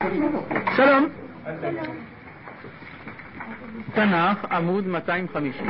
שלום. תנ"ך עמוד 250,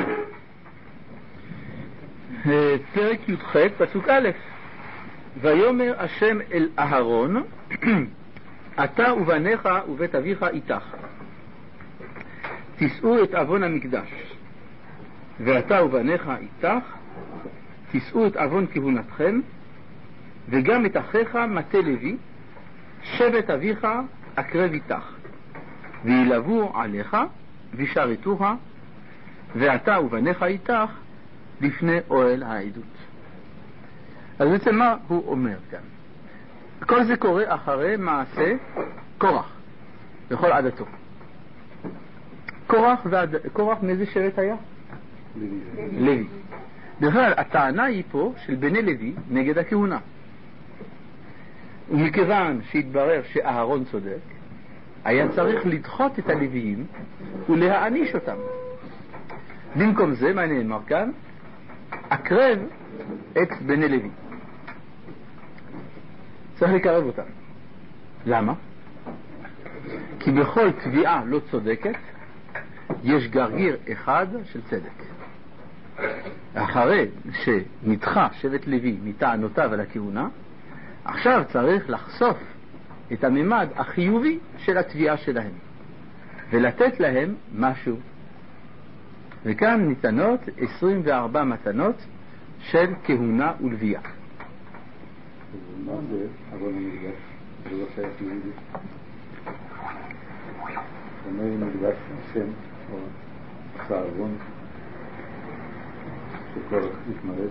פרק י"ח פסוק א'. ויאמר השם אל אהרון, אתה ובניך ובית אביך איתך תישאו את עוון המקדש, ואתה ובניך איתך תישאו את עוון כהונתכם, וגם את אחיך מטה לוי שבט אביך אקרב איתך, וילבו עליך וישרתוך, ואתה ובניך איתך לפני אוהל העדות. אז בעצם מה הוא אומר כאן? כל זה קורה אחרי מעשה קורח בכל עדתו. קורח מאיזה שבט היה? לוי. בכלל הטענה היא פה של בני לוי נגד הכהונה, ומכיוון שהתברר שאהרון צודק, היה צריך לדחות את הלוויים ולהעניש אותם. במקום זה מה נאמר כאן? אקרב את בני לוי. צריך לקרב אותם. למה? כי בכל תביעה לא צודקת יש גרגיר אחד של צדק. אחרי שנדחה שבט לוי מטענותיו על הכהונה, עכשיו צריך לחשוף את הממד החיובי של התביעה שלהם ולתת להם משהו. וכאן ניתנות 24 מתנות של כהונה ולוויה. מה זה עוון המקדש? זה לא שייך ליהודי. אומר מקדש השם או עשה עוון שכל התמרד.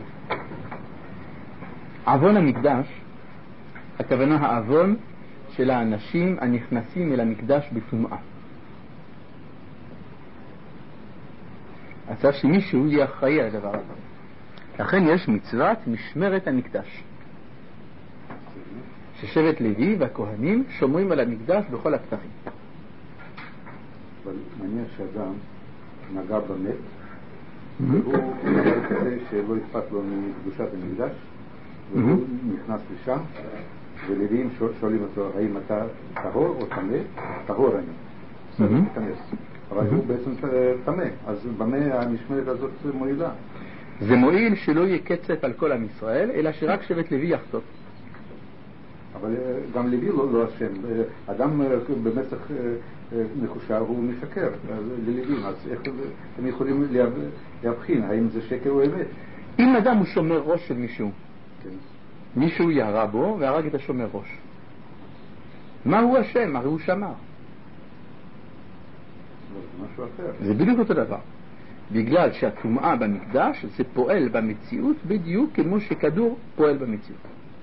עוון המקדש, הכוונה העוון של האנשים הנכנסים אל המקדש בטומאה. הצעה שמישהו יהיה אחראי על הדבר הזה. לכן יש מצוות משמרת המקדש, ששבט לוי והכהנים שומרים על המקדש בכל הפתחים. אבל מעניין שאדם נגע במת והוא נגע כזה שלא אכפת לו מקדושת המקדש, והוא נכנס לשם, ולוויים שואלים אותו האם אתה טהור או טמא? טהור אני, אבל הוא בעצם טמא. אז במה המשמרת הזאת מועילה? זה מועיל שלא יהיה קצף על כל עם ישראל, אלא שרק שבט לוי יחטוף. אבל גם לוי לא אשם. אדם במצח מחושר הוא משקר ללווים, אז איך הם יכולים להבחין האם זה שקר או אמת? אם אדם הוא שומר ראש של מישהו, כן. מישהו ירה בו והרג את השומר ראש, מה הוא אשם? הרי הוא שמר. זה משהו אחר. זה בדיוק אותו דבר. בגלל שהטומאה במקדש זה פועל במציאות בדיוק כמו שכדור פועל במציאות.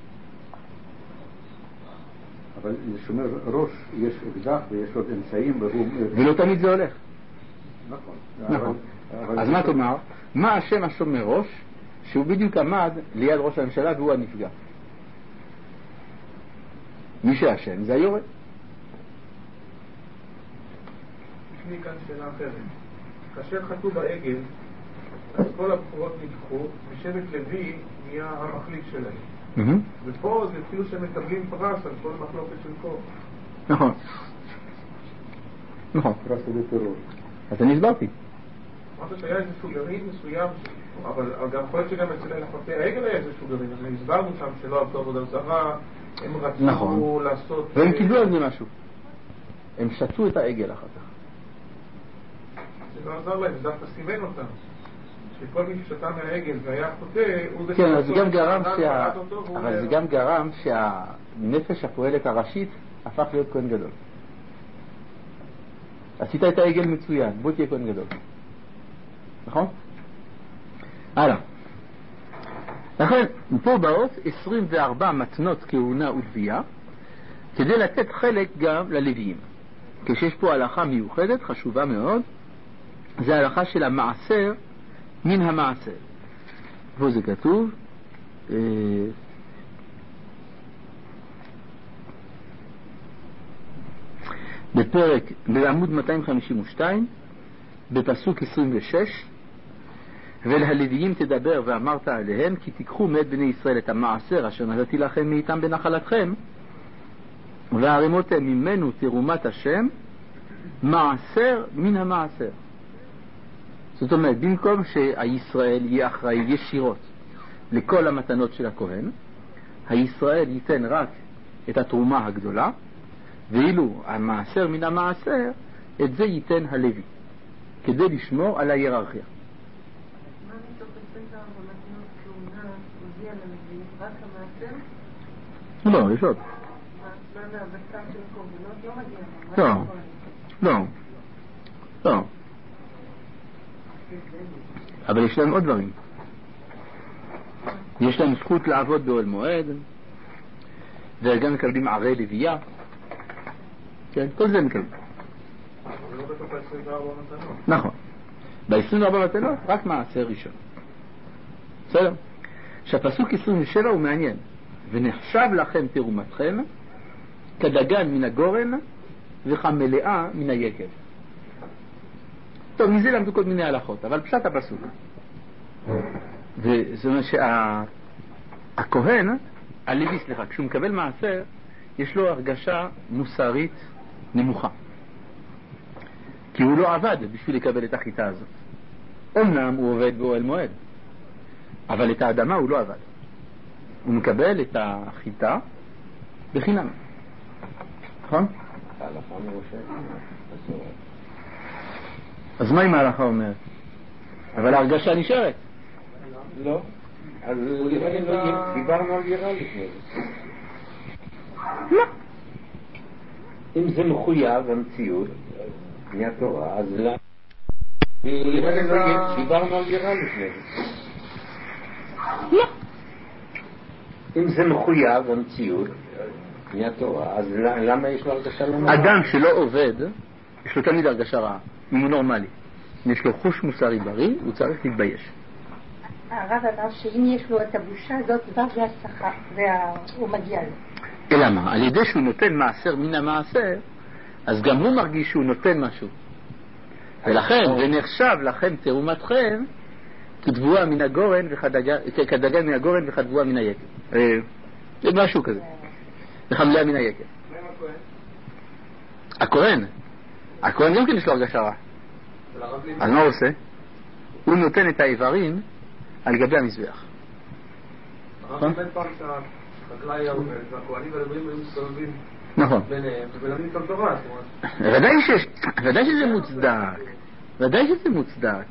אבל לשומר ראש יש אקדח ויש עוד אמצעים ולא תמיד זה הולך. נכון. אז מה תאמר? מה השם השומר ראש שהוא בדיוק עמד ליד ראש הממשלה והוא הנפגע? מי שהשם זה היורה. יש לי כאן שאלה אחרת. כאשר חטאו בעגל, אז כל הבחורות נדחו ושבט לוי נהיה המחליף שלהם. ופה זה כאילו שהם מקבלים פרס על כל מחלוקת של קור. נכון. פרס לטרור. אז אני הסברתי. אמרת שהיה איזשהו גרעין מסוים, אבל גם יכול להיות שגם אצל חוטאי העגל היה איזשהו גרעין. אנחנו הסברנו שם שלא עבדו עבודה זרה, הם רצו לעשות... והם קיבלו על זה משהו. הם שתו את העגל אחר כך. זה לא עזר להם, זה דווקא סימן אותם. שכל מי ששתה מהעגל והיה חוטא, הוא זה... כן, אבל זה גם גרם שהנפש הפועלת הראשית הפך להיות כהן גדול. עשית את העגל מצוין, בוא תהיה כהן גדול. נכון? הלאה. לכן, פה באות 24 מתנות כהונה ולוויה, כדי לתת חלק גם ללוויים. כשיש פה הלכה מיוחדת, חשובה מאוד, זה ההלכה של המעשר מן המעשר. פה זה כתוב, בעמוד 252, בפסוק 26, ולהלוויים תדבר ואמרת עליהם, כי תיקחו מאת בני ישראל את המעשר אשר נתתי לכם מאיתם בנחלתכם, והרימותם ממנו תרומת השם מעשר מן המעשר. זאת אומרת, במקום שהישראל יהיה אחראי ישירות לכל המתנות של הכהן, הישראל ייתן רק את התרומה הגדולה, ואילו המעשר מן המעשר, את זה ייתן הלוי, כדי לשמור על ההיררכיה. מה מתוך 24 מתנות כהונה הודיע ללוי? רק המעשר? לא, יש עוד. מה מהבשר של קורבנות? לא מגיע. לא. לא. אבל יש להם עוד דברים. יש להם זכות לעבוד באוהל מועד, וגם מקבלים ערי לוויה. כן, כל זה מקבלים. זה לא בתוך 24 מתנות. נכון. ב-24 מתנות רק מעשר ראשון. בסדר? שהפסוק 27 הוא מעניין. ונחשב לכם תרומתכם כדגן מן הגורן וכמלאה מן היקב. טוב, מזה למדו כל מיני הלכות, אבל פשט הפסוק. וזאת אומרת שהכהן, הלוי, כשהוא מקבל מעשר, יש לו הרגשה מוסרית נמוכה. כי הוא לא עבד בשביל לקבל את החיטה הזאת. אמנם הוא עובד באוהל מועד, אבל את האדמה הוא לא עבד. הוא מקבל את החיטה בחינם. נכון? אז מה אם ההלכה אומרת? אבל ההרגשה נשארת. לא. אז דיברנו על יראה לפני זה. לא. אם זה מחויב המציאות מהתורה, אז לא. דיברנו על יראה לפני זה. לא. אם זה מחויב המציאות מהתורה, אז למה יש לו הרגשה לא נורא? אדם שלא עובד, יש לו תמיד הרגשה רעה, אם הוא נורמלי. אם יש לו חוש מוסרי בריא, הוא צריך להתבייש. הרב אמר שאם יש לו את הבושה הזאת, כבר זה השכר, והוא מגיע לו. אלא מה? על ידי שהוא נותן מעשר מן המעשר, אז גם הוא מרגיש שהוא נותן משהו. ולכן, ונחשב לכם תרומתכם, כדבועה מן הגורן כדגן מן הגורן וכדבועה מן היקב. זה משהו כזה. וכמלאה מן היקב. הכהן גם כן יש לו הרגשה רע. אז מה הוא עושה? הוא נותן את האיברים על גבי המזבח. הרב לימד פעם שהחקלאי העובד והכהנים והלוויים היו מסתובבים ביניהם ומלמדים את התורה. ודאי שזה מוצדק. ודאי שזה מוצדק.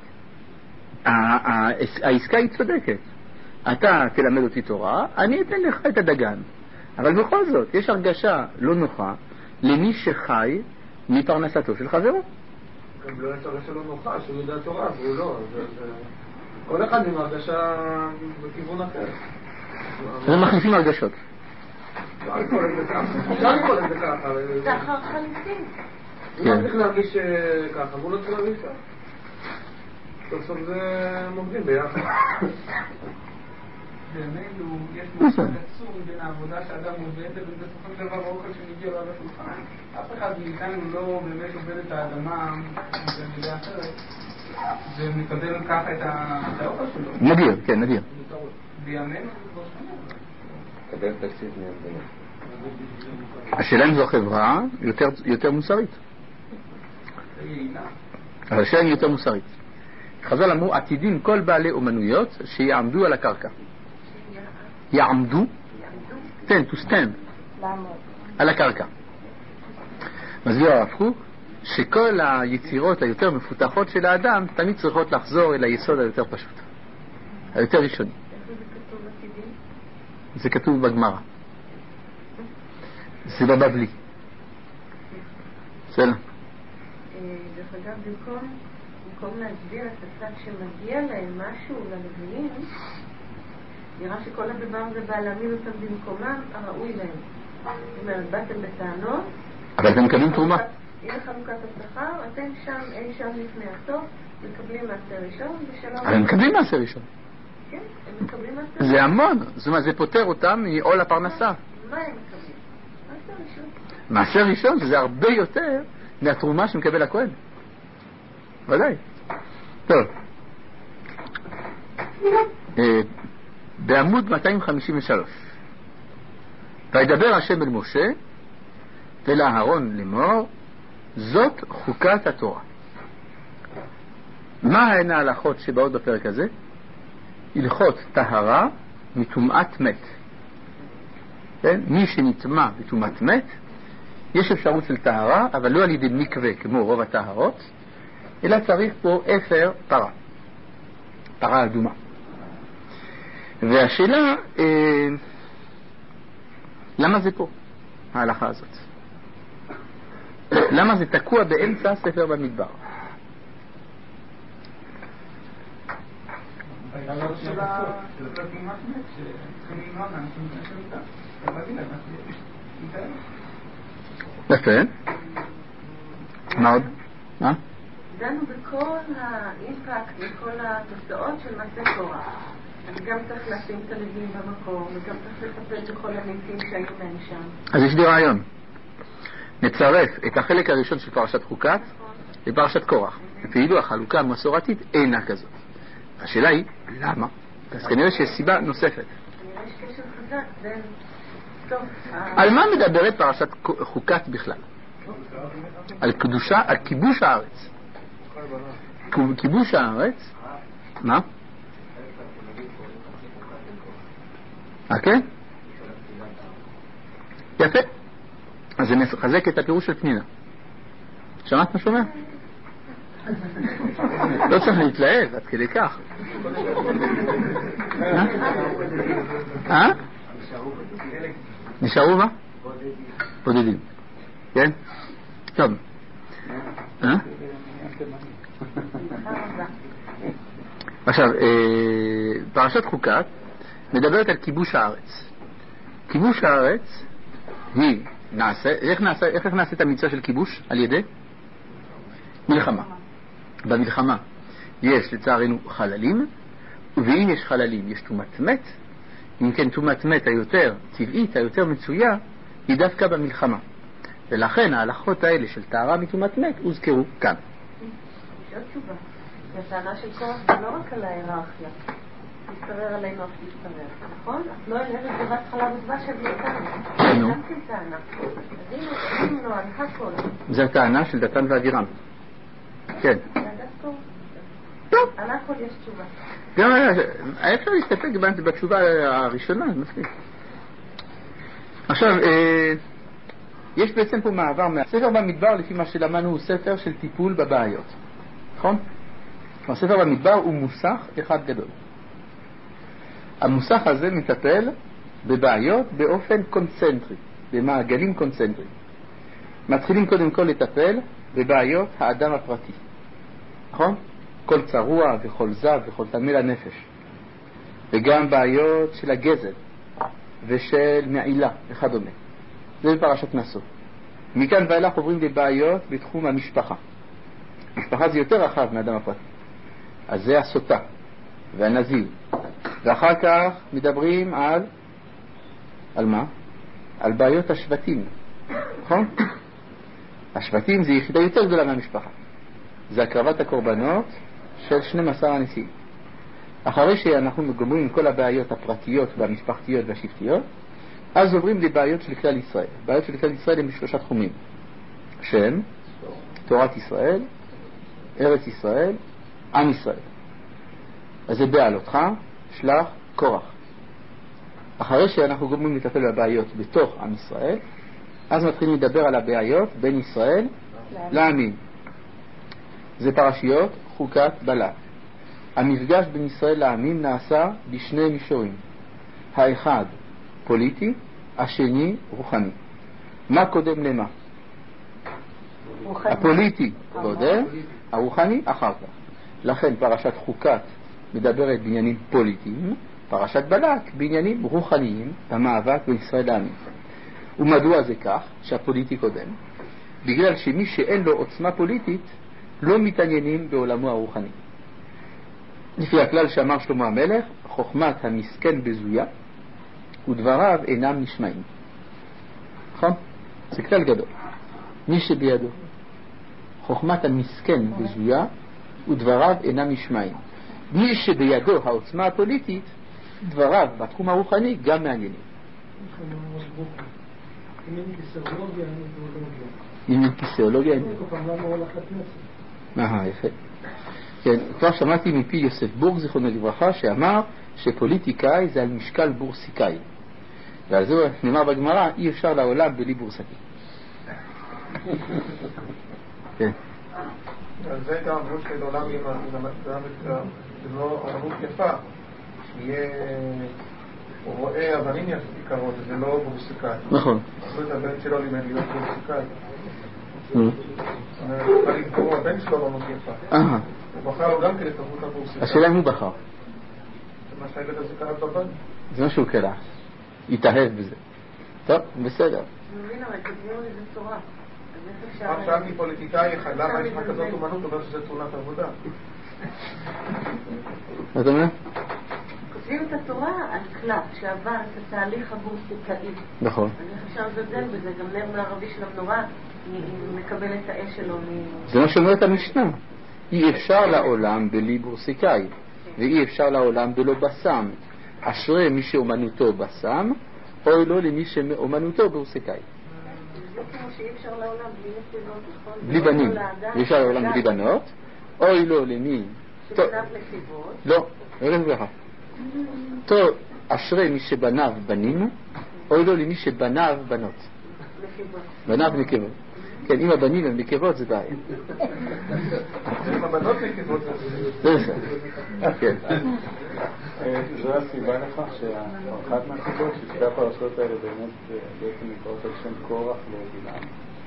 העסקה היא צודקת. אתה תלמד אותי תורה, אני אתן לך את הדגן. אבל בכל זאת, יש הרגשה לא נוחה למי שחי מפרנסתו של חברו. גם לא יש הרגשה לא נוחה, שהוא יודע תורה, והוא לא. כל אחד עם הרגשה בכיוון אחר. אז הם מחליפים הרגשות. אפשר לקרוא את זה ככה. זה אחר חליפים. הוא לא צריך להרגיש ככה, והוא לא צריך להרגיש ככה. סוף סוף זה מובדים ביחד. בימינו יש משהו עצום בין העבודה שאדם עובד ובסופו של דבר האוכל שמגיע לו על השולחן. אף אחד מאיתנו לא באמת עובד את האדמה במידה אחרת ומקבל ככה את האוכל שלו. נדיר, כן, נדיר. בימינו זה כבר שונה. קבל תקציב מהמדינה. השאלה אם זו חברה יותר מוסרית. אבל השאלה היא יותר מוסרית. חז"ל אמרו, עתידים כל בעלי אומנויות שיעמדו על הקרקע. יעמדו? כן, to stand. על הקרקע. מסביר הרב קוק שכל היצירות היותר מפותחות של האדם תמיד צריכות לחזור אל היסוד היותר פשוט. היותר ראשוני. זה כתוב בגמרא. זה בבבלי. בסדר. דרך אגב, במקום להסביר את הצד שמגיע להם משהו ללוויים, נראה שכל הדבר הזה בא להעמיד אותם במקומם הראוי להם. זאת אומרת, באתם בטענות, אבל אתם מקבלים תרומה. הנה חלוקת השכר, אתם שם, אי שם לפני הסוף, מקבלים מעשר ראשון ושלום. אבל הם מקבלים מעשר ראשון. כן, הם מקבלים מעשר ראשון. זה המון. זאת אומרת, זה פותר אותם מעול הפרנסה. מה הם מקבלים? מעשר ראשון. מעשר ראשון זה הרבה יותר מהתרומה שמקבל הכהן. ודאי. טוב. בעמוד 253. וידבר השם אל משה אל אהרון לאמור, זאת חוקת התורה. מה הן ההלכות שבאות בפרק הזה? הלכות טהרה מטומאת מת. כן? מי שנטמא בטומאת מת, יש אפשרות של טהרה, אבל לא על ידי מקווה כמו רוב הטהרות, אלא צריך פה אפר פרה, פרה אדומה. והשאלה, למה זה פה, ההלכה הזאת? למה זה תקוע באמצע הספר במדבר? יפה. מה עוד? מה? דנו בכל האימפקט וכל התוצאות של מעשה קורח. אז גם צריך לשים את הלווים במקום, וגם צריך לטפל בכל המתים שהיו להם שם. אז יש לי רעיון. נצרף את החלק הראשון של פרשת חוקת לפרשת קורח. ואילו החלוקה המסורתית אינה כזאת. השאלה היא, למה? אז כנראה שיש סיבה נוספת. כנראה יש קשר חזק בין... על מה מדברת פרשת חוקת בכלל? על קדושה, על כיבוש הארץ. כיבוש הארץ, מה? כן? יפה. אז זה מחזק את הפירוש של פנינה. שמעת מה שאומר? לא צריך להתלהב, עד כדי כך. נשארו מה? בודדים. כן? טוב. עכשיו, פרשת חוקת מדברת על כיבוש הארץ. כיבוש הארץ היא נעשה, איך נעשה את המצווה של כיבוש? על ידי מלחמה. במלחמה יש לצערנו חללים, ואם יש חללים יש תומת מת. אם כן, תומת מת היותר טבעית, היותר מצויה, היא דווקא במלחמה. ולכן ההלכות האלה של טהרה מתומת מת הוזכרו כאן. יש עוד תשובה. הטענה של קורח זה לא רק על ההיררכיה. תשתרר עלינו אף תשתרר, נכון? את לא אלרת בבת חלב ודבש אביתן. נו. גם כן טענה. אז אם לא, על הכל. זה הטענה של דתן ואבירם. כן. טוב. על הכל יש תשובה. גם אפשר להסתפק בתשובה הראשונה, מספיק. עכשיו, יש בעצם פה מעבר מהספר במדבר, לפי מה שלמדנו, הוא ספר של טיפול בבעיות. נכון? הספר במדבר הוא מוסך אחד גדול. המוסך הזה מטפל בבעיות באופן קונצנטרי, במעגלים קונצנטריים. מתחילים קודם כל לטפל בבעיות האדם הפרטי. נכון? כל צרוע וכל זב וכל תמי לנפש. וגם בעיות של הגזל ושל מעילה וכדומה. זה בפרשת נשוא. מכאן ואילך עוברים לבעיות בתחום המשפחה. משפחה זה יותר רחב מאדם הפרטי. אז זה הסוטה והנזיל. ואחר כך מדברים על מה? על בעיות השבטים. נכון? השבטים זה יחידה יותר גדולה מהמשפחה. זה הקרבת הקורבנות של 12 הנשיאים. אחרי שאנחנו גומרים כל הבעיות הפרטיות והמשפחתיות והשבטיות, אז עוברים לבעיות של כלל ישראל. בעיות של כלל ישראל הם בשלושה תחומים. שם, תורת ישראל, ארץ ישראל, עם ישראל. אז זה בעלותך, שלח, קורח. אחרי שאנחנו גומרים לטפל בבעיות בתוך עם ישראל, אז מתחילים לדבר על הבעיות בין ישראל לעמים. זה פרשיות חוקת בלק. המפגש בין ישראל לעמים נעשה בשני מישורים. האחד פוליטי, השני רוחני. מה קודם למה? הפוליטי קודם, הרוחני אחר כך. לכן פרשת חוקת מדברת בעניינים פוליטיים, פרשת בלק בעניינים רוחניים, המאבק בין ישראל לעמים. ומדוע זה כך שהפוליטי קודם? בגלל שמי שאין לו עוצמה פוליטית לא מתעניינים בעולמו הרוחני. לפי הכלל שאמר שלמה המלך, חוכמת המסכן בזויה ודבריו אינם נשמעים. נכון? זה כלל גדול. מי שבידו חוכמת המסכן בזויה ודבריו אינם נשמעים. מי שבידו העוצמה הפוליטית, דבריו בתחום הרוחני גם מעניינים. אם אין כיסאולוגיה, אין אידיאולוגיה. אם אין כיסאולוגיה, אין... פעם למה הולך לכנסת? יפה. כן, כבר שמעתי מפי יוסף בורג, זיכרונו לברכה, שאמר שפוליטיקאי זה על משקל בורסיקאי. ועל זה נאמר בגמרא, אי אפשר לעולם בלי בורסקי. כן. אז זה הייתה אמרות של עולם עם זה לא אמרות יפה, שיהיה, הוא רואה אבנים יקרות, זה לא בורסיקאי. נכון. זאת אומרת, הבן שלו לימד להיות בורסיקאי. זאת אומרת, הבן שלו אמרות יפה. הוא בחר לו גם כדי תרבות הבורסיקאי. השאלה אם הוא בחר. מה שהילד הזה קרה בבן. זה מה שהוא קרה. התאהב בזה. טוב, בסדר. מבין, אבל כתביאו לזה צורה. פעם שאלתי פוליטיקאי אחד, למה יש לך כזאת אומנות, אומר שזה תאונת עבודה. מה אתה אומר? כותבים את התורה על קלף שעבר את התהליך הבורסיקאי. נכון. אני חושב לזלזל בזה, גם נר מערבי של המנורה מקבל את האש שלו. זה מה שאומרת המשנה. אי אפשר לעולם בלי בורסיקאי, ואי אפשר לעולם בלא בסם. אשרי מי שאומנותו בסם, אוי לו למי שאומנותו בורסיקאי. זה כמו שאי אפשר לעולם בלי נסיבות, נכון? בלי בנים. אי אפשר לעולם בלי בנות. אוי לו למי... שבניו נסיבות. לא, לא ככה. טוב, אשרי מי שבניו בנים, אוי לו למי שבניו בנות. בניו נקבות. כן, אם הבנים הם נקבות זה בעיה. אם הבנות נקבות זה כן. זו הסיבה לכך שאחת מהסיבות ששתי הפרשות האלה באמת בעצם נקראות על שם קורח ובלעם.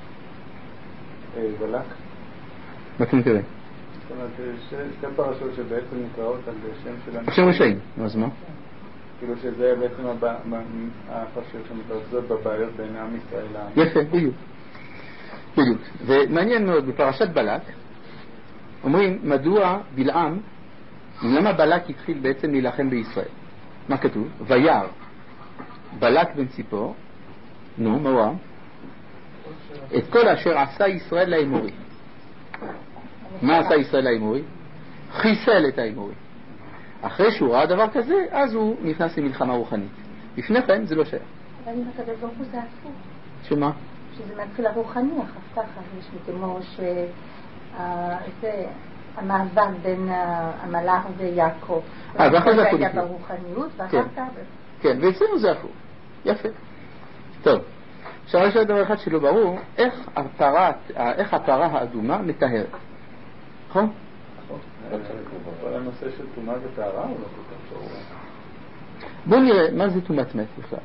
בלק. מה אתה מתכוון? זאת אומרת, שתי פרשות שבעצם נקראות על שם שלנו. שם רשעים, אז מה? כאילו שזה בעצם הפרשות שמתרכזות בבעיות בין עם ישראל לעם. יפה, בדיוק. בדיוק. ומעניין מאוד, בפרשת בלק, אומרים, מדוע בלעם, למה בלק התחיל בעצם להילחם בישראל? מה כתוב? וירא בלק בן ציפור, נו, מה הוא ראה? את כל אשר עשה ישראל לאמורי. מה עשה ישראל לאמורי? חיסל את האמורי. אחרי שהוא ראה דבר כזה, אז הוא נכנס למלחמה רוחנית. לפני כן זה לא שייך. אבל אם הקדוש ברוך הוא זה הפוך. שמה? שזה מתחיל הרוחני, אחר כך יש כמו המאבק בין המלאך ויעקב. ואחרי זה היה ברוחניות, ואחר כך... כן, ואצלנו זה הפוך. יפה. טוב. עכשיו יש דבר אחד שלא ברור, איך הפרה האדומה מטהרת. נכון? כל הנושא של טומאה וטהרה הוא לא כל כך ברור. בואו נראה מה זה טומאת מת בכלל.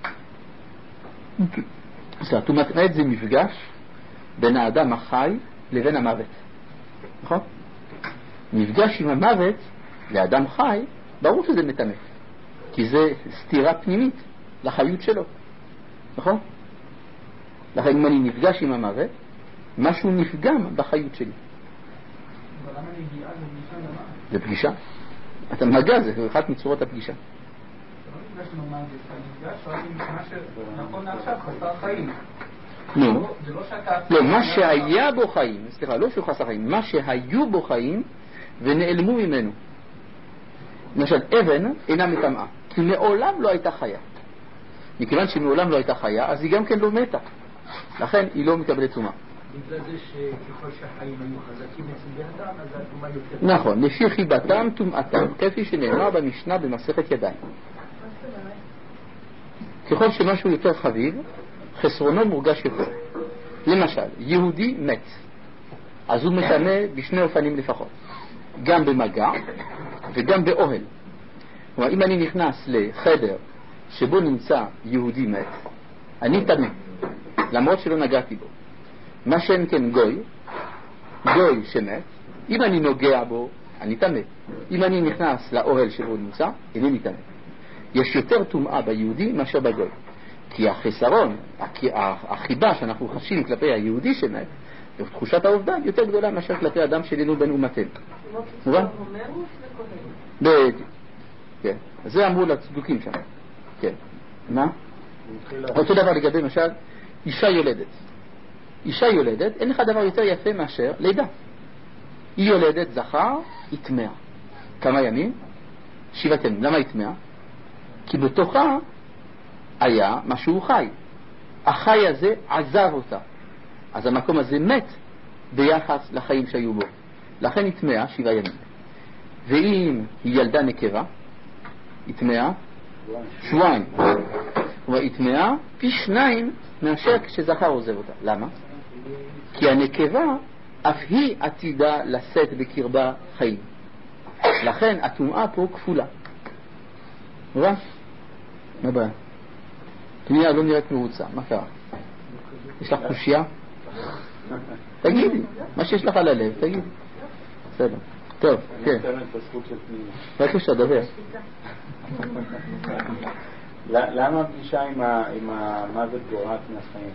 טומאת מת זה מפגש בין האדם החי לבין המוות. נכון? מפגש עם המוות לאדם חי, ברור שזה מטמא. כי זה סתירה פנימית לחיות שלו. נכון? לכן אם אני נפגש עם המוות, משהו נפגם בחיות שלי. אבל למה נגיעה זה פגישה למה? זה פגישה. אתה מגע, זה אחת מצורות הפגישה. לא נפגש עם המוות, אתה נפגש רק עם מה שנכון לעכשיו חסר חיים. נו. זה לא שאתה... לא, מה שהיה בו חיים, סליחה, לא שהוא חסר חיים, מה שהיו בו חיים ונעלמו ממנו. למשל, אבן אינה מטמאה, כי מעולם לא הייתה חיה. מכיוון שמעולם לא הייתה חיה, אז היא גם כן לא מתה. לכן היא לא מקבלת טומאה. בגלל זה שככל שהחיים היו חזקים אצל אדם, אז הטומאה יותר... נכון, לפי חיבתם טומאתם, כפי שנאמר במשנה במסכת ידיים. ככל שמשהו יותר חביב, חסרונו מורגש יותר. למשל, יהודי מת, אז הוא מטמא בשני אופנים לפחות, גם במגע וגם באוהל. כלומר, אם אני נכנס לחדר שבו נמצא יהודי מת, אני טמא, למרות שלא נגעתי בו. מה שאין כן גוי שמת, אם אני נוגע בו, אני טמא. אם אני נכנס לאוהל שבו נמצא, איני טמא. יש יותר טומאה ביהודי מאשר בגוי. כי החסרון, החיבה שאנחנו חשים כלפי היהודי שמת, תחושת האובדן יותר גדולה מאשר כלפי אדם שאלינו בין אומתנו. מובן? בדיוק. כן. זה אמרו לצדוקים שם. כן. מה? אותו דבר לגבי למשל, אישה יולדת. אישה יולדת, אין לך דבר יותר יפה מאשר לידה. היא יולדת זכר, היא טמאה. כמה ימים? 7 ימים. למה היא טמאה? כי בתוכה היה משהו חי. החי הזה עזב אותה. אז המקום הזה מת ביחס לחיים שהיו בו. לכן היא טמאה 7 ימים. ואם היא ילדה נקבה, היא טמאה שבועיים. כלומר, היא טמאה פי 2 מאשר כשזכר עוזב אותה. למה? כי הנקבה אף היא עתידה לשאת בקרבה חיים. לכן הטומאה פה כפולה. מובן? מה בעיה? טומאה לא נראית מרוצה. מה קרה? יש לך חושייה? תגידי, מה שיש לך על הלב, תגידי. בסדר. טוב, כן. בבקשה, דבר. למה הפגישה עם המוות גורעת מהחיים?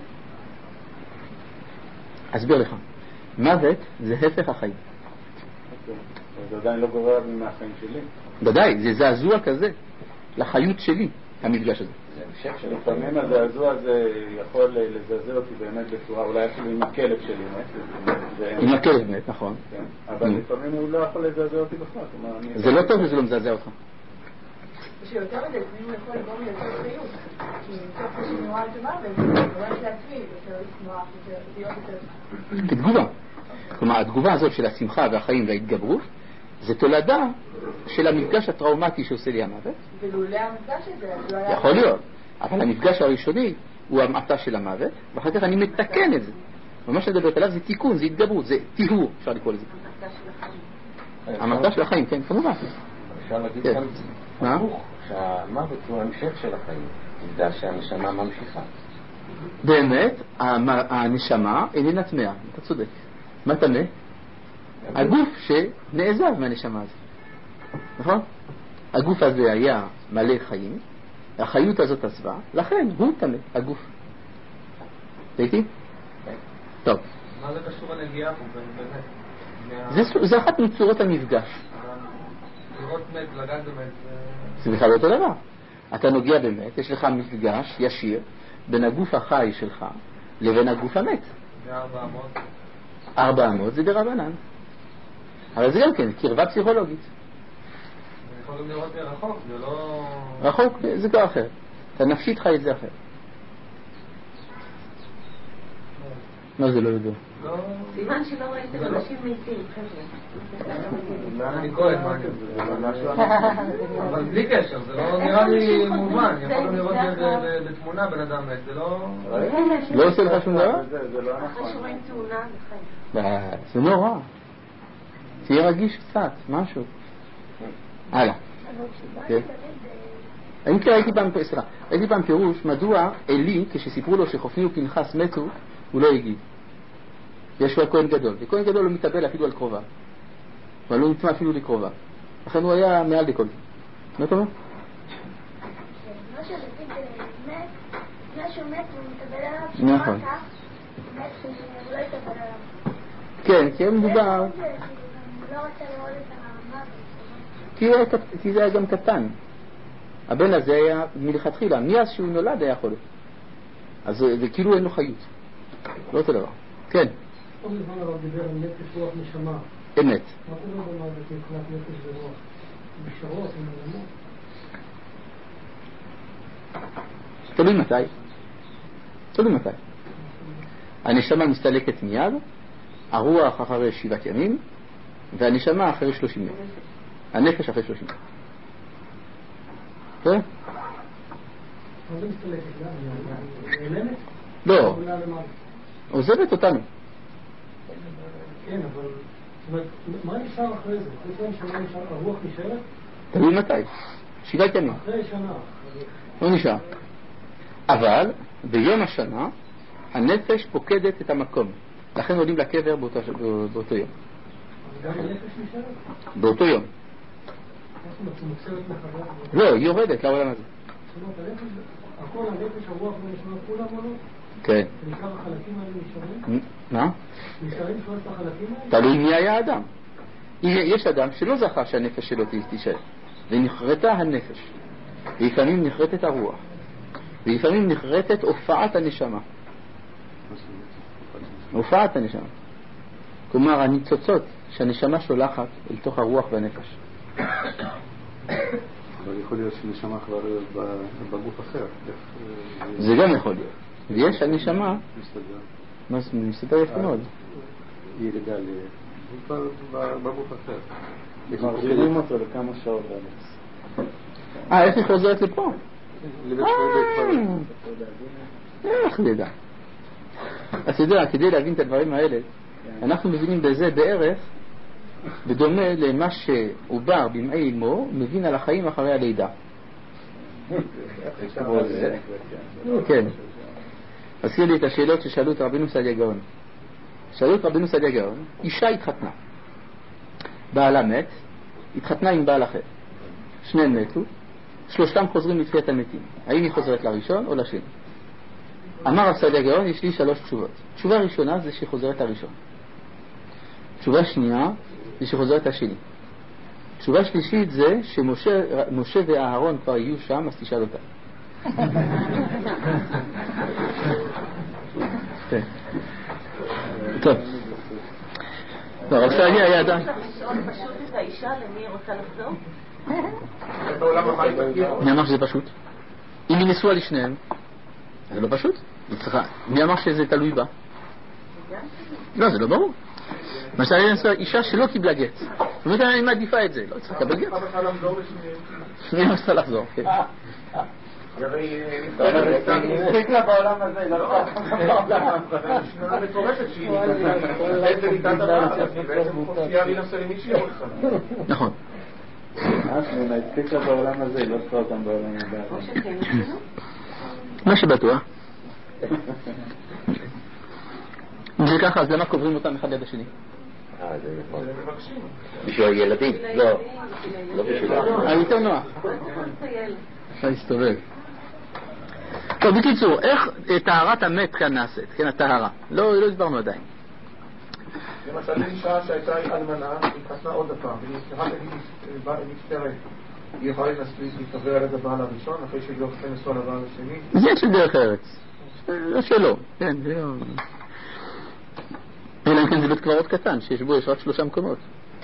אסביר לך. מוות זה הפך החיים. זה עדיין לא גורע מהחיים שלי. ודאי, זה זעזוע כזה לחיות שלי, המפגש הזה. לפעמים הזעזוע הזה יכול לזעזע אותי באמת בצורה, אולי אפילו עם הכלב שלי, עם הכלב מת, נכון. אבל לפעמים הוא לא יכול לזעזע אותי בכלל. זה לא טוב שזה לא מזעזע אותך. שיותר מזה, לפעמים הוא יכול לגרום ליותר חיות. כי מתוך זה שנורא את המוות, זה גורם לעצמי יותר לשמוח, להיות יותר... כתגובה. כלומר, התגובה הזאת של השמחה והחיים וההתגברות, זה תולדה של המפגש הטראומטי שעושה לי המוות. ולולא המפגש הזה, אז לא היה... יכול להיות. אבל המפגש הראשוני הוא המעטה של המוות, ואחר כך אני מתקן את זה. ומה שדברת עליו זה תיקון, זה התגברות, זה טיהור, אפשר לקרוא לזה. המעטה של החיים, כן, כמובן. אפשר להגיד גם הפוך, שהמוות הוא המשך של החיים. עובדה שהנשמה ממשיכה. באמת, הנשמה איננה טמאה, אתה צודק. מה טמא? הגוף שנעזב מהנשמה הזאת. נכון? הגוף הזה היה מלא חיים, החיות הזאת עזבה, לכן הוא טמא, הגוף. ראיתי? טוב. מה זה קשור הנגיעה פה באמת? זה אחת מצורות המפגש. לראות מת, לגעת במת. זה בכלל לא אותו דבר. אתה נוגע במת, יש לך מפגש ישיר בין הגוף החי שלך לבין הגוף המת. ב-400? 400 זה ברבנן. אבל זה גם כן קרבה פסיכולוגית. אני יכול גם לראות מרחוק, זה לא... רחוק זה כבר אחר. אתה נפשית חי את זה אחר. מה זה לא יודע? סימן שלא ראיתם אנשים מתים, חבר'ה. אני כהן, מה אני יודע? אבל בלי קשר, זה לא נראה לי מובן. אני יכול גם לראות בתמונה בן אדם מת, זה לא... לא עושה לך שום דבר? אחרי שרואים תאונה וחיים. זה נורא. תהיה רגיש קצת, משהו. הלאה. ראיתי פעם פירוש מדוע אלי, כשסיפרו לו שחופני ופנחס מתו, הוא לא הגיב. יש לו כהן גדול, וכהן גדול הוא מתאבל אפילו על קרובה, אבל לא נטמע אפילו לקרובה, לכן הוא היה מעל לכל זה. מה אתה אומר? משהו לפי מת, משהו מת הוא מתאבל עליו, נכון. מת הוא לא יתאבל עליו. כן, כי הם מדובר, הוא לא רוצה לראות את המוות, כי זה היה גם קטן. הבן הזה היה מלכתחילה, מאז שהוא נולד היה חולה, אז זה כאילו אין לו חיות, לא אותו דבר. כן. כל הזמן הרב דיבר על נפש רוח נשמה. אמת. מה קורה במוות מבחינת נפש ורוח? נשארות, הן עולמות? תלוי מתי. הנשמה מסתלקת מיד, הרוח אחרי 7 ימים, והנשמה אחרי 30 ימים. הנפש אחרי 30 ימים. כן? מה זה מסתלקת? נעלמת? לא. עוזבת אותנו. כן, אבל... מה נשאר אחרי זה? אחרי שנה נשאר, הרוח נשארת? תלוי מתי. 7 ימים. אחרי שנה. לא נשאר. אבל ביום השנה הנפש פוקדת את המקום. לכן עולים לקבר באותו יום. גם הנפש נשארת? באותו יום. לא, היא יורדת לעולם הזה. זאת אומרת, הכל הנפש, הרוח ונשמע כולם או לא? כן. ונשאר החלקים האלה נשארים? מה? נשארים 3 החלקים האלה? תלוי מי היה האדם. יש אדם שלא זכה שהנפש שלו תישאר, ונחרטה הנפש, ולפעמים נחרטת הרוח, ולפעמים נחרטת הופעת הנשמה. הופעת הנשמה. כלומר, הניצוצות שהנשמה שולחת אל תוך הרוח והנפש. אבל יכול להיות שנשמה כבר בגוף אחר. זה גם יכול להיות. ויש הנשמה, מסתדר יפה מאוד. ירידה בגוף אחר. מרחיבים אותו לכמה שעות. איך היא חוזרת לפה? איך נדע? אז תדע, כדי להבין את הדברים האלה, אנחנו מבינים בזה בערך בדומה למה שעובר במעי אמו מבין על החיים אחרי הלידה. כן. הזכיר לי את השאלות ששאלו את רבינו סעדיה גאון. שאלו את רבינו סעדיה גאון, אישה התחתנה, בעלה מת, התחתנה עם בעל אחר, שניהם מתו, שלושתם חוזרים לתחיית המתים. האם היא חוזרת לראשון או לשני? אמר רב סעדיה גאון, יש לי 3 תשובות. תשובה ראשונה זה שהיא חוזרת לראשון. תשובה שנייה זה שהיא חוזרת לשני. תשובה שלישית זה שמשה ואהרון כבר יהיו שם, אז תשאל אותה. טוב. רב סעדיה היה עדיין. פשוט את האישה למי היא רוצה לחזור? מי אמר שזה פשוט? אם היא נשואה לשניהם, זה לא פשוט. מי אמר שזה תלוי בה? לא, זה לא ברור. מה שאני נשואה אישה שלא קיבלה גט. זאת אומרת, אני מעדיפה את זה. לא צריך לקבל גט. מי רוצה לחזור? כן. תספיק לה בעולם הזה, לא משנה מפורשת שהיא איזה ניתת הבאה, בעצם מוציאה להינשא למישהי רוצה. נכון. תספיק לה בעולם הזה, לא צריכה אותם בעולם הבא. מה שבטוח. אם זה ככה, אז למה קוברים אותם אחד ליד השני? זה נכון. בשביל הילדים? לא בשביל יותר נוח. להסתובב. טוב, בקיצור, איך טהרת המת כאן נעשית? כן, הטהרה. לא הסברנו עדיין. למשל, אישה שהייתה אלמנה, היא התחתנה עוד הפעם, והיא נפטרת. היא יכולה להתעבר על הבעל הראשון, אחרי שהיא לא נשואה לבעל השני? יש דרך ארץ. זה שלא. כן, זה לא... אלא אם כן זה בית קברות קטן, שיש בו יש רק 3 מקומות.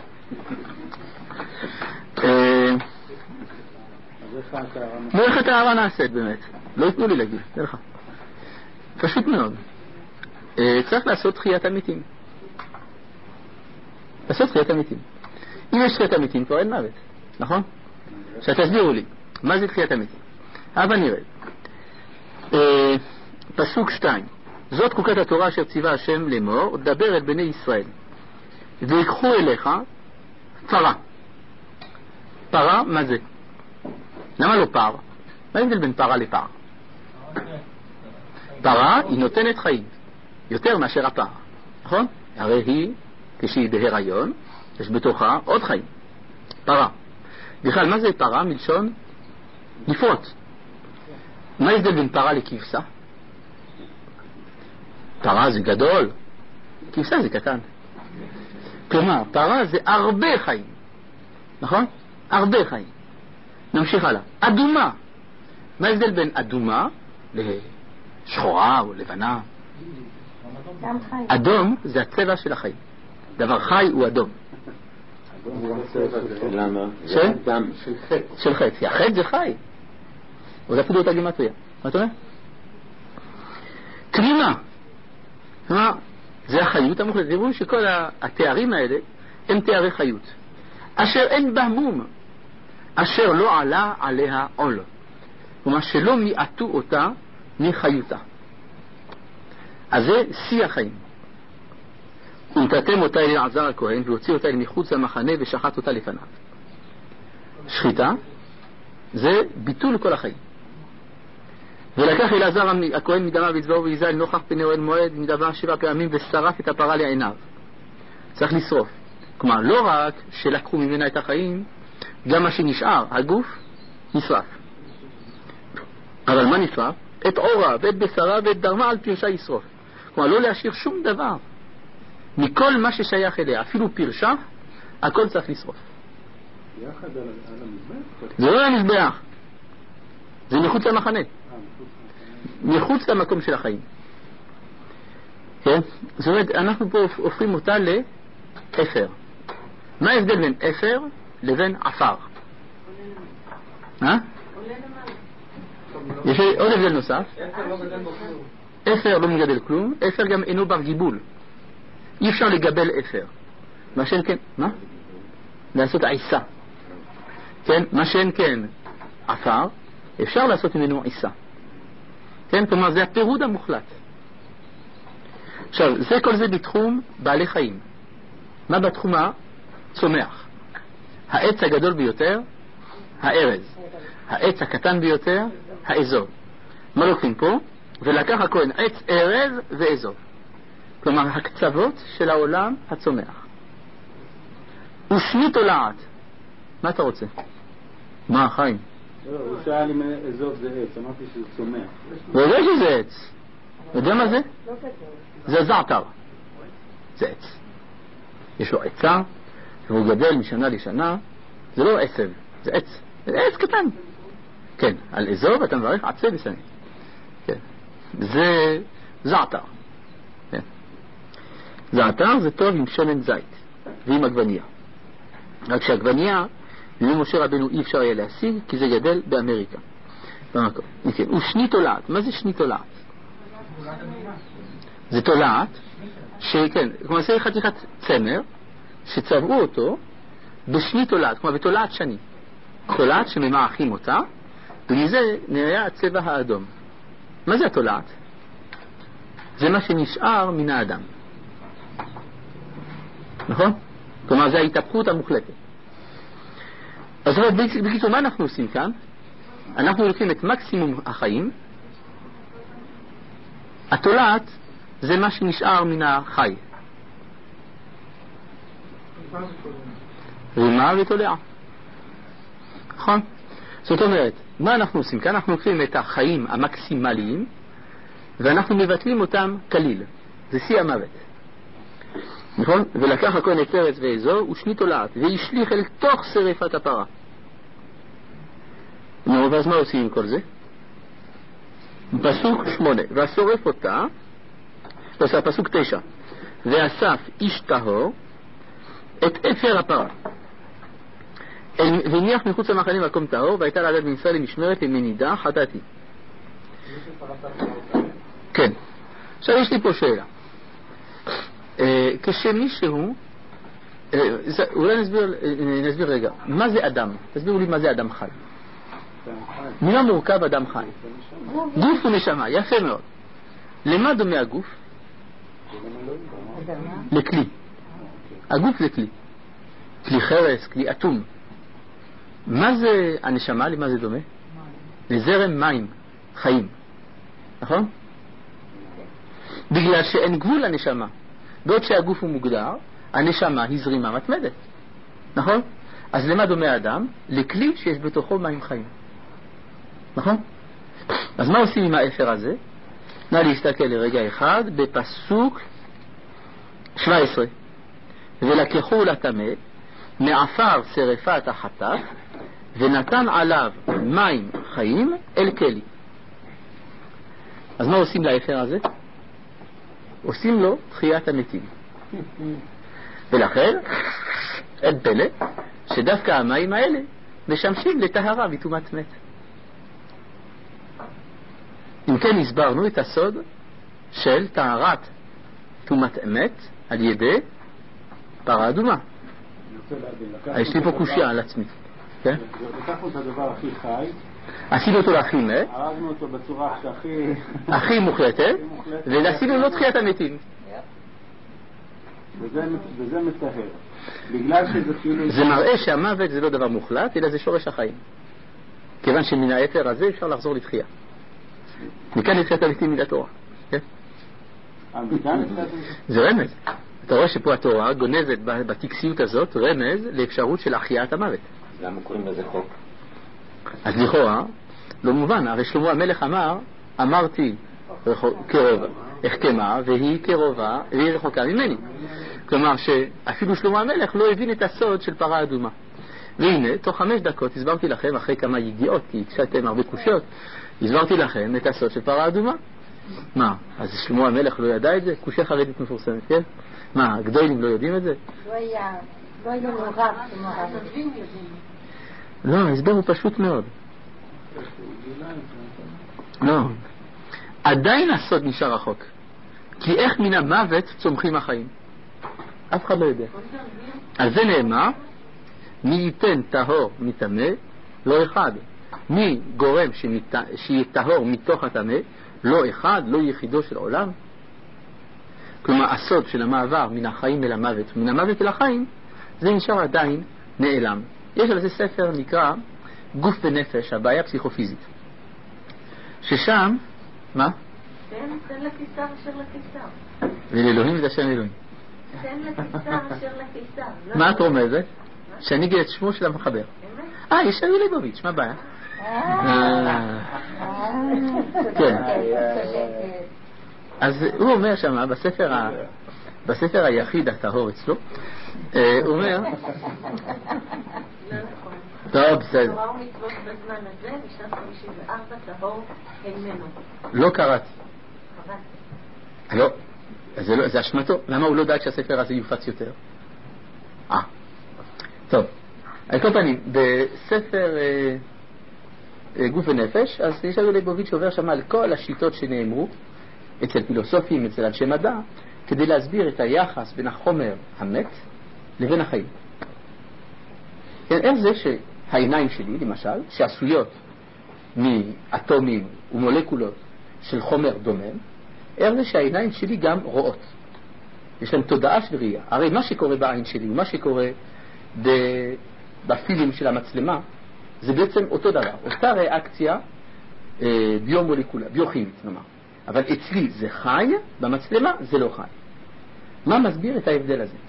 ואיך הטהרה נעשית באמת? לא יתנו לי להגיד, זה לך. פשוט מאוד. צריך לעשות תחיית המתים. לעשות תחיית המתים. אם יש תחיית המתים כבר אין מוות, נכון? שתסבירו לי, מה זה תחיית המתים? אבל נראה. פסוק 2. זאת חוקת התורה אשר ציווה השם לאמור, דבר אל בני ישראל, ויקחו אליך פרה. פרה, מה זה? למה לא פר? מה ההבדל בין פרה לפר? פרה היא נותנת חיים, יותר מאשר הפר, נכון? הרי היא, כשהיא בהיריון, יש בתוכה עוד חיים. פרה. בכלל, מה זה פרה? מלשון לפרוט. מה ההבדל בין פרה לכבשה? פרה זה גדול, כבשה זה קטן. כלומר, פרה זה הרבה חיים, נכון? הרבה חיים. נמשיך הלאה. אדומה. מה ההבדל בין אדומה לשחורה או לבנה? אדום זה הצבע של החיים. דבר חי הוא אדום. למה? של חץ. החץ זה חי. וזה אפילו אותה גימטריה. מה אתה אומר? קרימה. זה החיות המוחלטת. תראו שכל התארים האלה הם תארי חיות. אשר אין בה מום. אשר לא עלה עליה עול. כלומר שלא מיעטו אותה מחיותה. אז זה שיא החיים. ונתתם אותה אל אלעזר הכהן והוציא אותה אל מחוץ למחנה ושחט אותה לפניו. שחיטה זה ביטול כל החיים. ולקח אלעזר הכהן מדמה וצבאו ויזל נוכח פני אוהל מועד מדמה 7 פעמים ושרף את הפרה לעיניו. צריך לשרוף. כלומר לא רק שלקחו ממנה את החיים, גם מה שנשאר, הגוף, נשרף. אבל מה נשרף? את עורה ואת בשרה ואת דרמה על פרשה ישרוף. כלומר לא להשאיר שום דבר מכל מה ששייך אליה, אפילו פרשה, הכל צריך לשרוף. זה לא המזבח, זה מחוץ למחנה, מחוץ למקום של החיים. כן? זאת אומרת, אנחנו פה הופכים אותה לאפר. מה ההבדל בין אפר לבין עפר? יש עוד הבדל נוסף. אפר לא מגדל כלום, אפר גם אינו בר גיבול. אי אפשר לגבל אפר. מה שאין כן, מה? לעשות עיסה. כן? מה שאין כן עפר, אפשר לעשות ממנו עיסה. כן? כלומר, זה הפירוד המוחלט. עכשיו, זה כל זה בתחום בעלי חיים. מה בתחום הצומח? העץ הגדול ביותר, הארז. העץ הקטן ביותר, האזור. מה לוקחים פה? ולקח הכהן עץ ארז ואזור. כלומר, הקצוות של העולם הצומח. ושני תולעת. מה אתה רוצה? מה, חיים? הוא שאל אם אזור זה עץ, אמרתי שזה צומח. הוא יודע שזה עץ. יודע מה זה? זה זעתר. זה עץ. יש לו עצה, והוא גדל משנה לשנה. זה לא עשב, זה עץ. זה עץ קטן. כן, על אזור אתה מברך עצה בשני. כן. זה זעתר. כן. זעתר זה טוב עם שמן זית ועם עגבניה. רק שהעגבניה למשה רבנו אי אפשר היה להשיג, כי זה גדל באמריקה. במקום. כן. ושני תולעת. מה זה שני תולעת? זה תולעת שכן, כלומר זה חתיכת צמר שצבעו אותו בשני תולעת, כלומר בתולעת שני. תולעת שממעכים אותה, ומזה נראה הצבע האדום. מה זה התולעת? זה מה שנשאר מן האדם. נכון? כלומר זה ההתהפכות המוחלטת. אז בקיצור, מה אנחנו עושים כאן? אנחנו לוקחים את מקסימום החיים. התולעת זה מה שנשאר מן החי. רימה ותולעה. נכון? זאת אומרת, מה אנחנו עושים כאן? אנחנו לוקחים את החיים המקסימליים ואנחנו מבטלים אותם כליל. זה שיא המוות. נכון? ולקח הכהן את ארץ ואזור ושני תולעת והשליך אל תוך שרפת הפרה. נו, ואז מה עושים עם כל זה? פסוק 8 והשורף אותה, פסוק 9 ואסף איש טהור את אפר הפרה והניח מחוץ למחנה מקום טהור והייתה לעדת בניסה למשמרת למנידה חטאתי. כן. עכשיו יש לי פה שאלה. כשמישהו אולי נסביר רגע, מה זה אדם? תסבירו לי מה זה אדם חי. ממה מורכב אדם חי? גוף ונשמה, יפה מאוד. למה דומה הגוף? לכלי. הגוף זה כלי. כלי חרס, כלי אטום. מה זה הנשמה? למה זה דומה? לזרם מים, חיים. נכון? בגלל שאין גבול לנשמה. בעוד שהגוף הוא מוגדר, הנשמה היא זרימה מתמדת. נכון? אז למה דומה האדם? לכלי שיש בתוכו מים חיים. נכון? אז מה עושים עם האפר הזה? נא להסתכל לרגע אחד בפסוק 17. ולקחו לטמא מעפר שרפת החטאת ונתן עליו מים חיים אל כלי. אז מה עושים לאפר הזה? עושים לו תחיית המתים. ולכן אין פלא שדווקא המים האלה משמשים לטהרה וטומאת מת. אם כן הסברנו את הסוד של טהרת טומאת מת על ידי פרה אדומה. יש לי פה קושיה על עצמי. כן? לקחנו את הדבר הכי חי, עשינו אותו להכי מת, הרגנו אותו בצורה הכי מוחלטת, ולעשינו לו תחיית המתים. וזה מטהר. בגלל שזה כאילו... זה מראה שהמוות זה לא דבר מוחלט, אלא זה שורש החיים. כיוון שמן האפר הזה אפשר לחזור לתחייה. מכאן לתחיית המתים מן התורה. כן? זה רמז. אתה רואה שפה התורה גונזת בטקסיות הזאת רמז לאפשרות של החייאת המוות. למה קוראים לזה חוק? אז לכאורה, לא מובן, הרי שלמה המלך אמרתי קרובה, החכמה, והיא קרובה, והיא רחוקה ממני. כלומר שאפילו שלמה המלך לא הבין את הסוד של פרה אדומה. והנה, תוך 5 דקות הסברתי לכם, אחרי כמה יגיעות, כי הקשתם הרבה קושיות, הסברתי לכם את הסוד של פרה אדומה. מה, אז שלמה המלך לא ידע את זה? קושיה חרדית מפורסמת, כן? מה, הגדולים לא יודעים את זה? לא היה לו רב כמו הרב. לא, ההסבר הוא פשוט מאוד. לא. עדיין הסוד נשאר רחוק. כי איך מן המוות צומחים החיים? אף אחד לא יודע. על זה נאמר, מי ייתן טהור מטמא, לא אחד. מי גורם שיהיה טהור מתוך הטמא, לא אחד, לא יחידו של עולם. כלומר, הסוד של המעבר מן החיים אל המוות, מן המוות אל החיים, זה נשאר עדיין נעלם. יש על זה ספר נקרא גוף ונפש, הבעיה פסיכופיזית. ששם, מה? תן לקיסר אשר לקיסר. ולאלוהים ודשם אלוהים. תן לקיסר אשר לקיסר. מה את רומזת? שאני אגיד את שמו של המחבר. יש אריה ליבוביץ', מה הבעיה? כן. אז הוא אומר שם, בספר היחיד הטהור אצלו, הוא אומר, טוב, בסדר. תורה ומצוות בזמן הזה, בשנת 54 טהור איננו. לא קראתי. לא, זה אשמתו. למה הוא לא דאג שהספר הזה יופץ יותר? טוב, על כל פנים, בספר גוף ונפש, אז יש לנו ליבוביץ' עובר שם על כל השיטות שנאמרו אצל פילוסופים, אצל אנשי מדע, כדי להסביר את היחס בין החומר המת לבין החיים. איך זה שהעיניים שלי, למשל, שעשויות מאטומים ומולקולות של חומר דומם, איך זה שהעיניים שלי גם רואות? יש להם תודעה של ראייה. הרי מה שקורה בעין שלי ומה שקורה בפילים של המצלמה, זה בעצם אותו דבר, אותה ריאקציה ביוכימית, נאמר. אבל אצלי זה חי, במצלמה זה לא חי. מה מסביר את ההבדל הזה?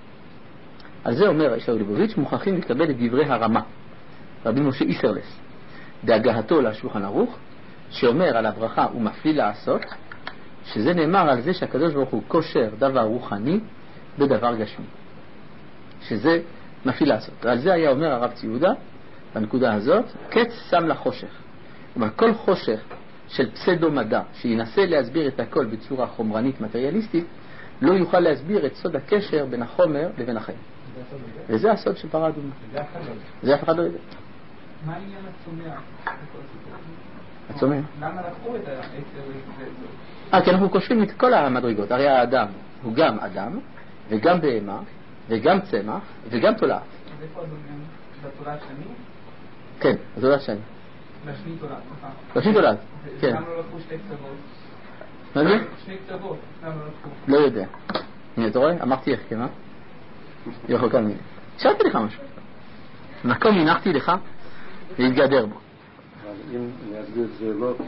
על זה אומר שאול ליבוביץ', מוכרחים לקבל את דברי הרמה, רבי משה איסרלס, בהגהתו לשולחן ערוך, שאומר על הברכה הוא מפליל לעשות, שזה נאמר על זה שהקדוש ברוך הוא קושר דבר רוחני בדבר גשמי, שזה מפליל לעשות. ועל זה היה אומר הרב ציודה בנקודה הזאת, קץ שם לחושך. כלומר, כל חושך של פסדו מדע שינסה להסביר את הכל בצורה חומרנית מטריאליסטית, לא יוכל להסביר את סוד הקשר בין החומר לבין החיים. וזה הסוד של פרה אדומה. זה אף אחד לא יודע. מה העניין הצומח? הצומח? למה לקחו את כי אנחנו קושרים את כל המדרגות. הרי האדם הוא גם אדם וגם בהמה וגם צמח וגם תולעת. אז איפה אדומים? בתולעת שני? כן, בתולעת שני. לשני תולעת, סליחה. לשני תולעת, כן. למה לא לקחו שתי קצוות? מה זה? שני קצוות, למה לא לקחו? לא יודע. הנה, אתה רואה? אמרתי איך, כן, מה? יכול כאן מיני. שאלתי לך משהו. מקום הנחתי לך להתגדר בו. אבל אם להסביר את זה לא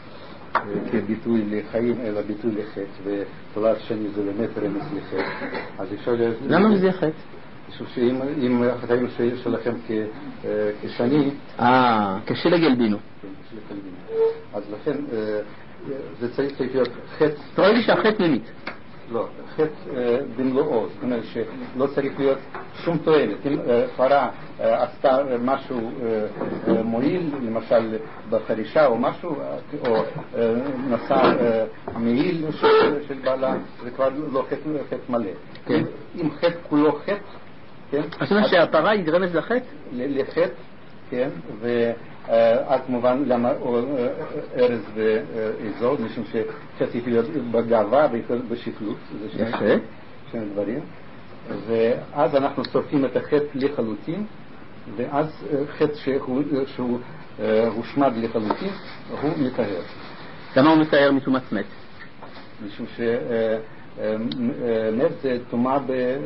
כביטוי לחיים, אלא ביטוי לחטא, ותולעת שני זה באמת רמז לחטא, אז אפשר להסביר... למה זה חטא? משום שאם החטאים שלכם כשני... כשלג ילבינו. כן, כשלג ילבינו. אז לכן זה צריך להיות חטא... אתה רואה לי שהחטא ממית. לא, חטא במלואו, זאת אומרת שלא צריך להיות שום תועלת. אם פרה עשתה משהו מועיל, למשל בחרישה או משהו, או נשא מעיל של בעלה, זה כבר לא חטא מלא. אם חטא כולו חטא, כן? זאת אומרת שהפרה היא רמז לחטא? לחטא, כן, אז כמובן למה ארז ואזור, משום שחטא יכול להיות בגאווה ובשפלות, זה שני דברים, ואז אנחנו שורפים את החטא לחלוטין, ואז חטא שהוא הושמד לחלוטין, הוא מטהר. למה הוא מטהר מטומאת מת? משום מת זה טומאה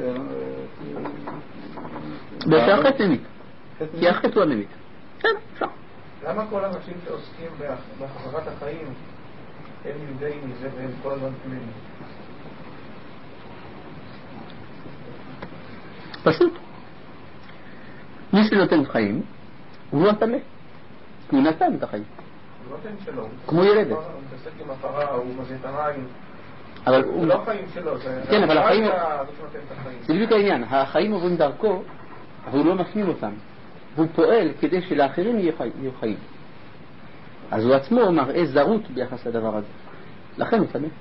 שהחטא ממית, כי החטא הוא הממית. כן, אפשר. למה כל האנשים שעוסקים בהחזרת החיים הם יודעים מזה והם כל הזמן תמימים? פשוט. מי שנותן חיים הוא לא תמה, כי הוא נתן את החיים. הוא נותן שלו. כמו ילדת. הוא מתעסק עם הפרה, הוא מזין את המים. אבל זה לא חיים שלו, כן, אבל החיים... זה זה בדיוק העניין. החיים עוברים דרכו, אבל הוא לא מפנים אותם. והוא פועל כדי שלאחרים יהיו חיים. אז הוא עצמו מראה זרות ביחס לדבר הזה. לכן הוא תמה.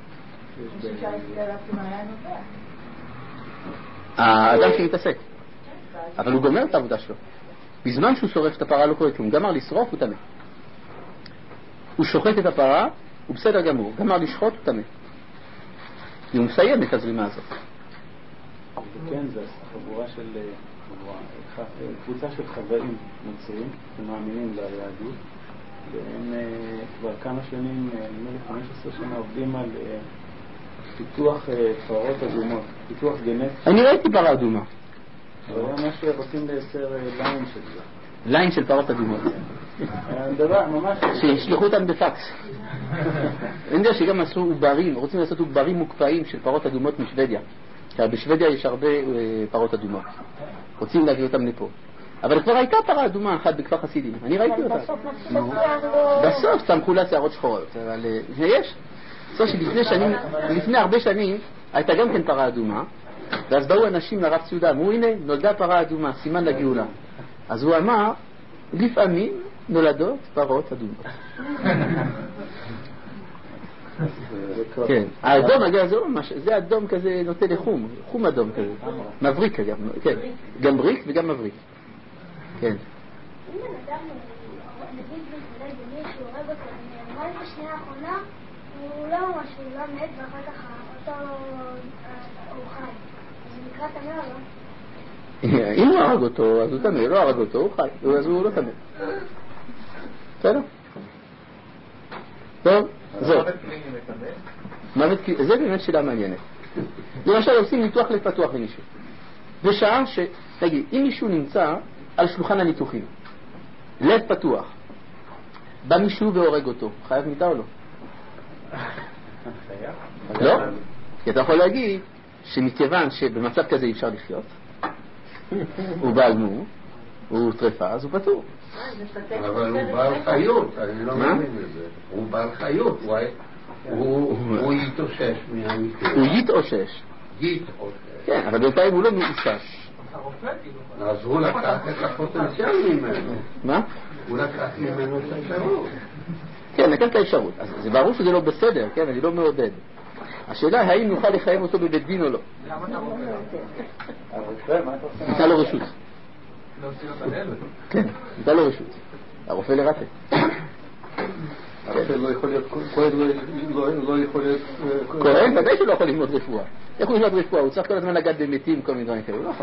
האדם שמתעסק. אבל הוא גומר את העבודה שלו. בזמן שהוא שורף את הפרה לא קורה כלום. גמר לשרוף הוא תמה. הוא שוחט את הפרה, הוא בסדר גמור, גמר לשחוט, הוא טמא. הוא מסיים את הזרימה הזאת. כן, זה חבורה של קבוצה של חברים נוצרים שמאמינים ליהדות, והם כבר כמה שנים, 15 שנה, עובדים על פיתוח פרות אדומות, פיתוח גנטי. אני ראיתי פרה אדומה. אבל הם ממש רוצים לייצר ליין של זה. ליין של פרות אדומות. דבר, ממש... שישלחו אותם בפקס. אני יודע שגם עשו עוברים, רוצים לעשות עוברים מוקפאים של פרות אדומות משוודיה. כי בשוודיה יש הרבה פרות אדומות. רוצים להביא אותם לפה. אבל כבר הייתה פרה אדומה אחת בכפר חסידים. אני ראיתי אותה. בסוף צמחו לה שערות שחורות. אבל יש. זאת שלפני הרבה שנים הייתה גם כן פרה אדומה. ואז באו אנשים לרב ציודה, אמרו, הנה, נולדה פרה אדומה, סימן לגאולה. אז הוא אמר, לפעמים נולדות פרות אדומות. כן, האדום, אגב, זה אדום כזה נוטה לחום, חום אדום כזה, מבריק אגב, כן, גם בריק וגם מבריק. כן. אם בן אדם, נגיד מתמודד במישהו, הורג אותו, נאמר את השנייה האחרונה, הוא לא ממש, הוא לא מת, ואחר כך אותו הוא חי. זה נקרא תמר, לא? אם הוא הרג אותו, אז הוא תמר, לא הרג אותו, הוא חי, אז הוא לא תמר. בסדר? טוב, זאת. זה באמת שאלה מעניינת. למשל, עושים ניתוח לב פתוח למישהו. בשעה נגיד, אם מישהו נמצא על שולחן הניתוחים, לב פתוח, בא מישהו והורג אותו, חייב מיטה או לא? לא? כי אתה יכול להגיד שמכיוון שבמצב כזה אי אפשר לחיות, הוא בעל מו, הוא טרפה, אז הוא פטור. אבל הוא בעל חיות, אני לא מבין לזה. הוא בעל חיות, הוא יתאושש מהמקרה. הוא יתאושש. כן, אבל בינתיים הוא לא מאושש. אז הוא לקח את הפוטנציאל ממנו. מה? הוא לקח ממנו את האפשרות. כן, לקח את האפשרות. אז זה ברור שזה לא בסדר, כן, אני לא מעודד. השאלה האם נוכל לחייב אותו בבית דין או לא. למה אתה הרופא, מה אתה עושה? ניתן לו רשות. להוציא לו את הלב? כן, ניתן לו רשות. הרופא לרפא. הרופא לא יכול להיות כהן, לא יכול להיות... כהן, ודאי שלא יכול ללמוד רפואה. איך הוא ללמוד רפואה? הוא צריך כל הזמן לגעת במתים, כל מיני דברים כאלה. הוא לא יכול.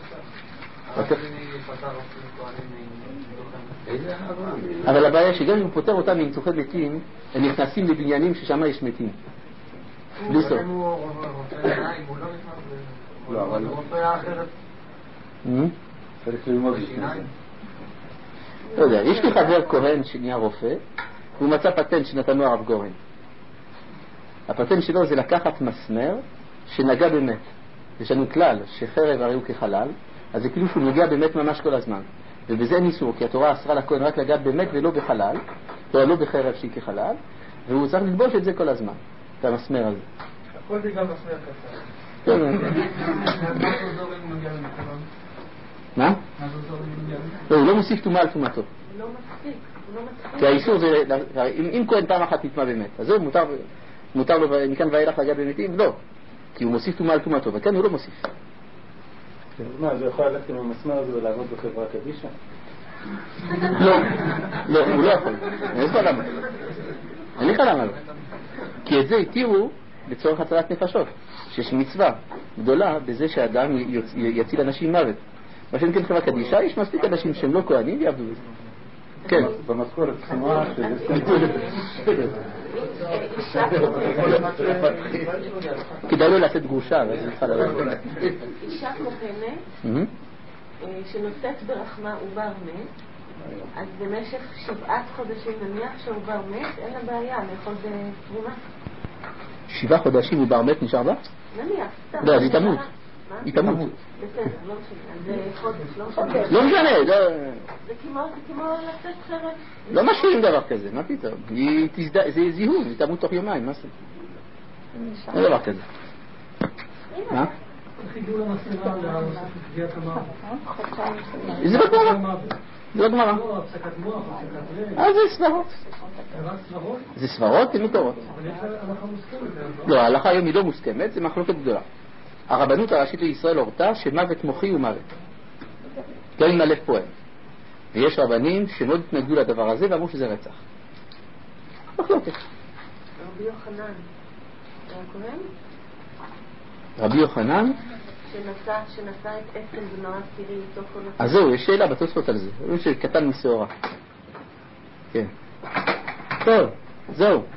אבל הבעיה שגם אם הוא פותר אותם מניתוחי מתים, הם נכנסים לבניינים ששם יש מתים. בלי סוף. אם הוא רופא עיניים, הוא לא נכנס לא, אבל הוא רופא אחרת. צריך ללמוד בשיניים. לא יודע, יש לי חבר כהן שנהיה רופא, והוא מצא פטנט שנתנו הרב גורן. הפטנט שלו זה לקחת מסמר שנגע באמת. יש לנו כלל שחרב הרי הוא כחלל, אז זה כאילו שהוא נוגע באמת ממש כל הזמן. ובזה אין איסור, כי התורה אסרה לכהן רק לגעת באמת ולא בחלל, לא בחרב שהיא כחלל, והוא צריך ללבוש את זה כל הזמן, את המסמר הזה. הכל זה גם מסמר קצר. כן. מה? לא, הוא לא מוסיף תומה על תומתו. לא מספיק, הוא לא מספיק. כי האיסור זה, אם כהן פעם אחת נטמא באמת, אז זהו, מותר לו מכאן ואילך לגעת במתים? לא, כי הוא מוסיף תומה על תומתו, וכאן הוא לא מוסיף. מה, אז הוא יכול ללכת עם המסמר הזה ולעבוד בחברה קדישא? לא, הוא לא יכול. אני אסביר למה. אני אגיד למה לא. כי את זה התירו לצורך הצלת נפשות, שיש מצווה גדולה בזה שאדם יציל אנשים מוות. מה שאין כן חברה קדישא, יש מספיק אנשים שהם לא כהנים ויעבדו בזה. כן. במשכורת צנועה כדאי לו לעשות גרושה, אבל זה צריכה לעבוד. אישה כהנת שנושאת ברחמה עובר מת, אז במשך 7 חודשים נניח שעובר מת, אין לה בעיה לאכול בתרומה. 7 חודשים עובר מת נשאר בה? נניח, סתם. לא, היא תמות. היא תמות. בסדר, לא משנה. אז חודש, לא משנה. לא משנה, זה כמו לצאת חרב. לא משאירים דבר כזה, מה פתאום? זה זיהום, היא תמות תוך יומיים, מה זה? אין דבר כזה. מה? חידול המסמרה לקביעת המוות. זה לא גמרא. זה לא גמרא. לא, הפסקת מוח, הפסקת זה סברות. רק סברות? זה סברות ומקורות. אבל יש הלכה מוסכמת. לא, ההלכה היום היא לא מוסכמת, זה מחלוקת גדולה. הרבנות הראשית לישראל הורתה שמוות מוחי הוא מוות. גם אם הלב פועל. ויש רבנים שמאוד התנגדו לדבר הזה ואמרו שזה רצח. מחלוקת. רבי יוחנן. היה כהן? רבי יוחנן? שנשא את עצם בנו עשירי איתו כל הזמן. אז זהו, יש שאלה בתוספות על זה. הוא שקטן משעורה. כן. טוב, זהו.